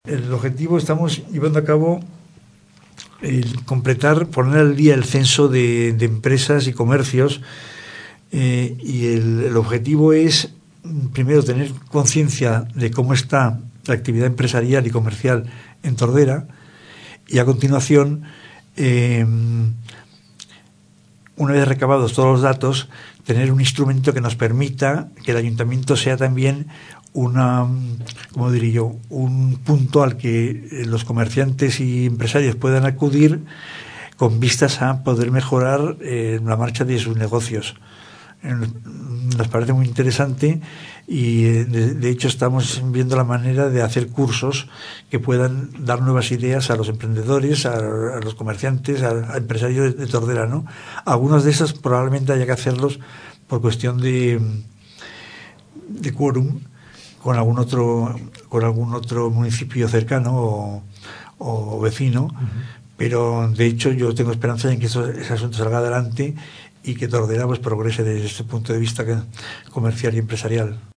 el objetivo, estamos llevando a cabo el completar, poner al día el censo de empresas y comercios, y el objetivo es, primero, tener conciencia de cómo está la actividad empresarial y comercial en Tordera, y a continuación, una vez recabados todos los datos, tener un instrumento que nos permita que el ayuntamiento sea también ¿cómo diría yo?, un punto al que los comerciantes y empresarios puedan acudir con vistas a poder mejorar la marcha de sus negocios. Nos parece muy interesante y de hecho estamos viendo la manera de hacer cursos que puedan dar nuevas ideas a los emprendedores, a los comerciantes, a empresarios de Tordera, ¿no? Algunos de esos probablemente haya que hacerlos por cuestión de quórum con algún otro municipio cercano o vecino, pero de hecho yo tengo esperanza en que ese asunto salga adelante y que Tordera pues progrese desde este punto de vista comercial y empresarial.